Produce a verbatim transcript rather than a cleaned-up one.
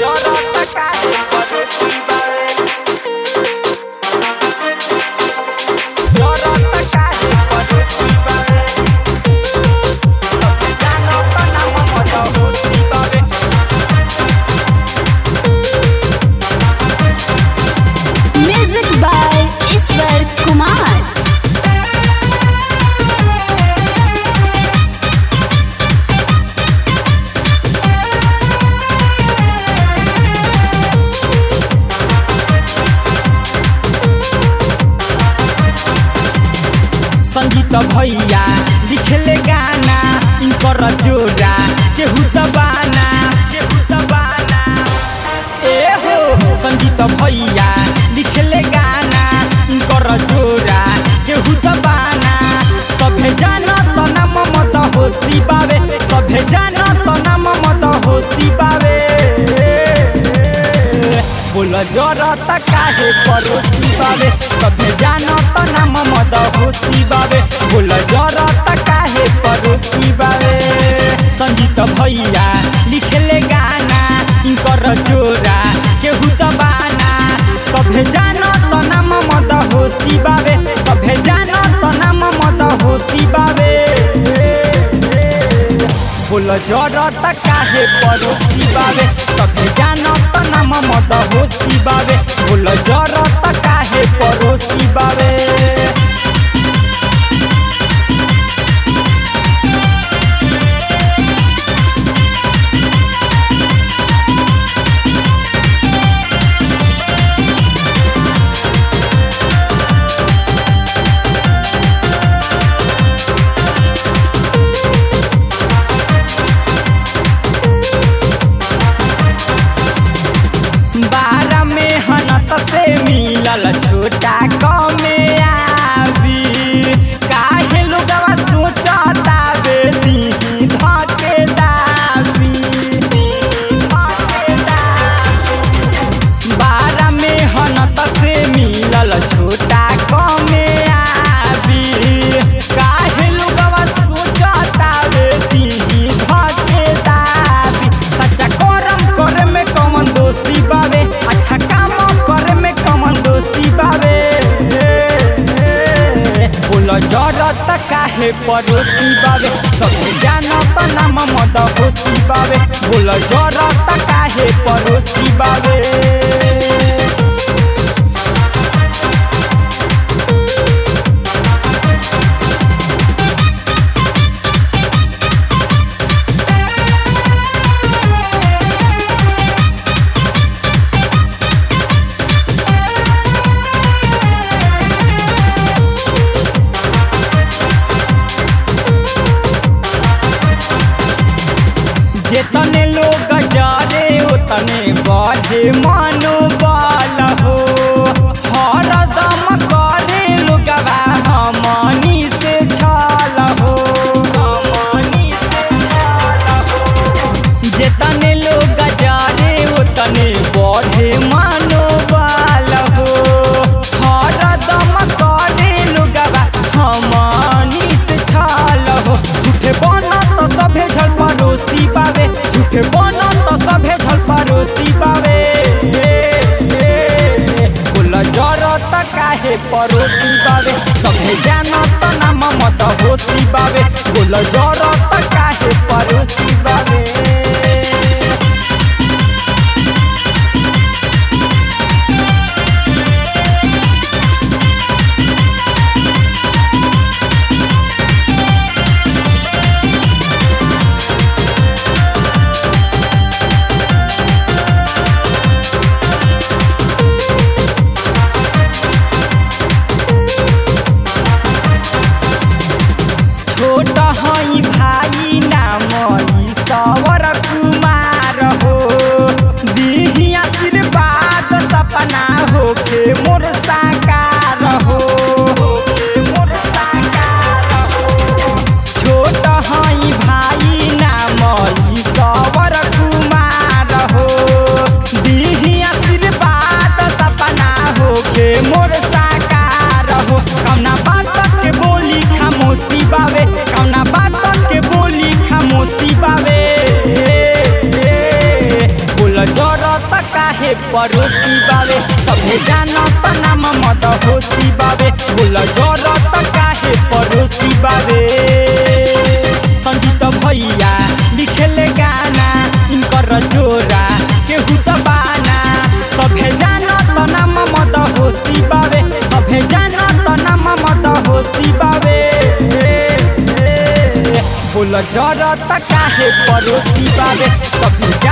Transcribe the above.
संगीत भैया लिखले गाना इनकर जोड़ा केहू दबाना केहू दबाना ए हो संगीत भैया लिखले गाना इनकर जोड़ा केहू दबाना सभे जानत नाम मत होशी बावे सभे जानत नाम मत होशी बावे बोल जरत काहे परोसी बावे सभे जानत नाम मद होशी बावे बोल जरत काहे परोसी बावे संगीत भैया लिखले गाना इनकर जोड़ा केहू दबाना सभे जानत नाम मद होशी बावे सभे जानत नाम मद होशी बावे बोल जरत काहे परोसी बावे सभे जानत नाम मद होशी बावे बोल जरत काहे परोसी बावे बारह में हनत से मिलल छोटा कमे आवी काहे लोगवा सोचता बे दी धके दावी बारह में हनत से मिलल छोटा कमे आवी काहे लोगवा सोचता बे दी धके दावी सच्चा करम करे में कौन दोषी बावे अच्छा काम करे में कमन दोषी बावे बोल जरत काहे परोसी बावे सभे जानत नाम मद होशी बावे बोल जरत काहे परोसी बावे जेतने लोग जारे उतने बढ़े मनोबल हो हरदम करे लोगवा हमनी से छल हो हमनी से छल हो जेतने लोग जारे उतने बढ़े मनोबल हो हरदम करे लोगवा हमनी से छल हो झूठे बनत सभे झल पड़ोसी बावे झूठे बनत तो सभे झल पड़ोसी बावे बोल जरत काहे पड़ोसी बावे सभे जानत नाम मद होशी बावे बोल जरत काहे पड़ोसी बावे छोटा हई भाई नाम पड़ोसी बावे सभे जानत नाम मद होशी बावे बोल जरत काहे पड़ोसी बावे संजीत भैया लिखेले गाना इनकर जोरा केहू त बाना सभे जानत नाम मद होशी बावे सभे जानत नाम मद होशी बावे बोल जरत काहे पड़ोसी बावे सभे